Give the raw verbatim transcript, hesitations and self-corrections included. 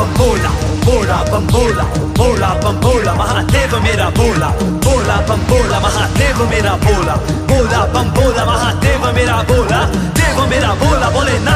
बम बोला, बोला बम बोला, बोला बम बोला, महादेव मेरा बोला, बोला बम बोला, महादेव मेरा बोला, बोला बम बोला, महादेव मेरा बोला, देव मेरा बोला, बोले ना